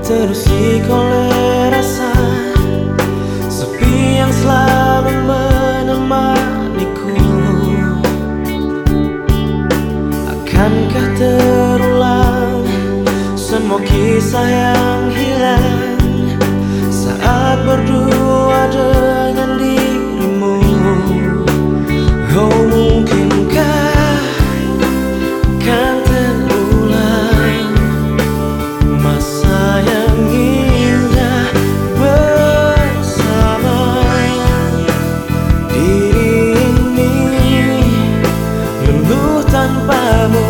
terusik oleh rasa sepi yang selalu menemaniku. Akankah terulang semua kisah yang hilang saat berdua dengan dirimu? Oh, mungkinkah kan terulang masa yang indah bersama diri ini luluh tanpamu?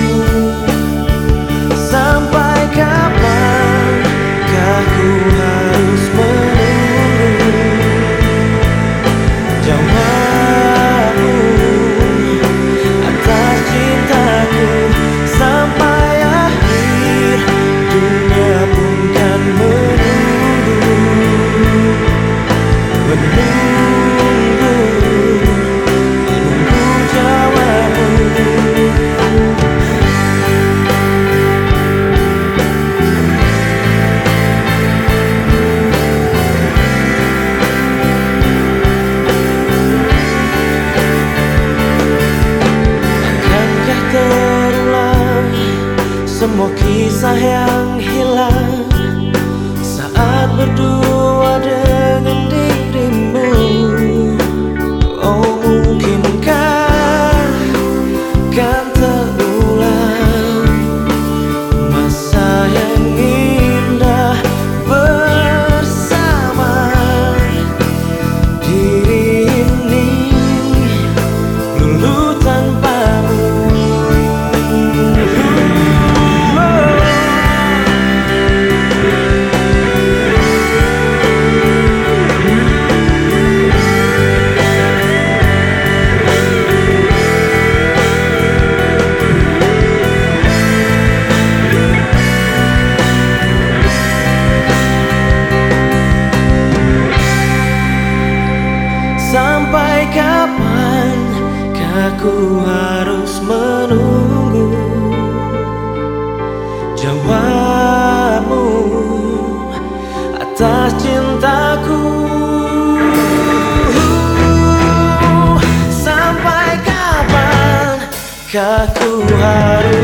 Sampai kapankah ku harus menunggu jawabmu atas cintaku? Sampai akhir dunia pun kan menunggu jawabmu. Akankah terulang semua kisah yang hilang saat berdua dengan dirimu? Oh, mungkinkah kan terulang masa yang indah bersama diri ini luluh tanpamu? Sampai kapankah ku harus menunggu jawabmu atas cintaku? Sampai kapankah ku harus